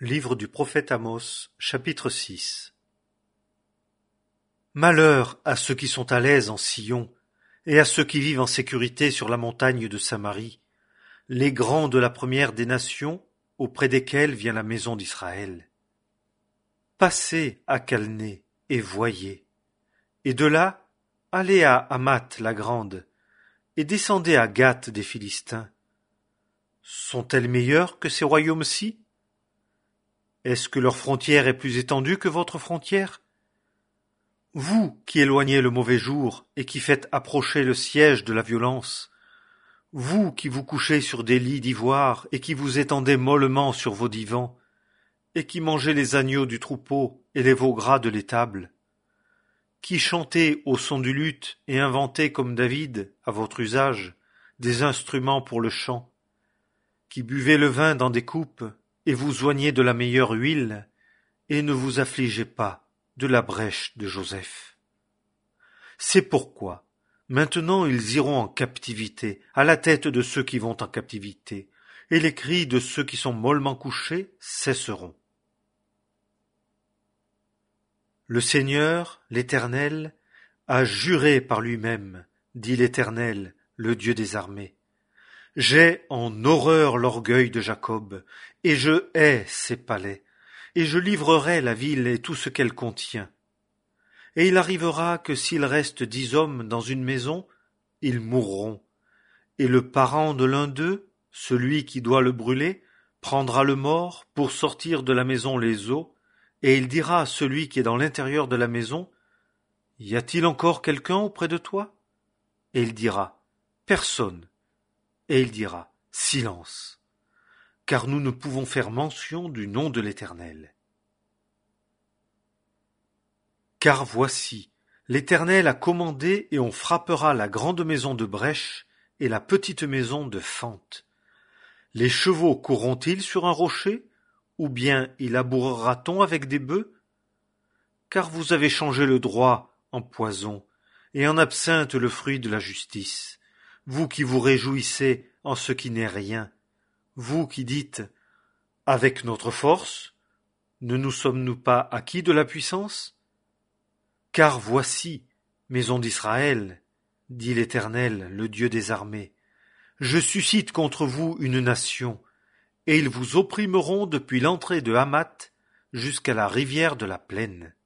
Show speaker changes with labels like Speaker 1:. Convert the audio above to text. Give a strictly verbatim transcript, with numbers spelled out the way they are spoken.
Speaker 1: Livre du prophète Amos, chapitre six. Malheur à ceux qui sont à l'aise en Sion, et à ceux qui vivent en sécurité sur la montagne de Samarie, les grands de la première des nations, auprès desquels vient la maison d'Israël. Passez à Calné et voyez, et de là, allez à Hamath la grande, et descendez à Gath des Philistins. Sont-elles meilleures que ces royaumes-ci? Est-ce que leur frontière est plus étendue que votre frontière? Vous qui éloignez le mauvais jour et qui faites approcher le siège de la violence, vous qui vous couchez sur des lits d'ivoire et qui vous étendez mollement sur vos divans, et qui mangez les agneaux du troupeau et les veaux gras de l'étable, qui chantez au son du luth et inventez comme David, à votre usage, des instruments pour le chant, qui buvez le vin dans des coupes et vous oignez de la meilleure huile, et ne vous affligez pas de la brèche de Joseph. C'est pourquoi, maintenant ils iront en captivité, à la tête de ceux qui vont en captivité, et les cris de ceux qui sont mollement couchés cesseront. Le Seigneur, l'Éternel, a juré par lui-même, dit l'Éternel, le Dieu des armées. J'ai en horreur l'orgueil de Jacob, et je hais ses palais, et je livrerai la ville et tout ce qu'elle contient. Et il arrivera que s'il reste dix hommes dans une maison, ils mourront, et le parent de l'un d'eux, celui qui doit le brûler, prendra le mort pour sortir de la maison les os, et il dira à celui qui est dans l'intérieur de la maison, « Y a-t-il encore quelqu'un auprès de toi ?» Et il dira, « Personne. » Et il dira, « Silence, car nous ne pouvons faire mention du nom de l'Éternel. » Car voici, l'Éternel a commandé et on frappera la grande maison de brèche et la petite maison de fente. Les chevaux courront-ils sur un rocher, ou bien y labourera-t-on avec des bœufs? Car vous avez changé le droit en poison, et en absinthe le fruit de la justice. Vous qui vous réjouissez en ce qui n'est rien, vous qui dites « Avec notre force, ne nous sommes-nous pas acquis de la puissance ?» Car voici, maison d'Israël, dit l'Éternel, le Dieu des armées, je suscite contre vous une nation, et ils vous opprimeront depuis l'entrée de Hamath jusqu'à la rivière de la plaine.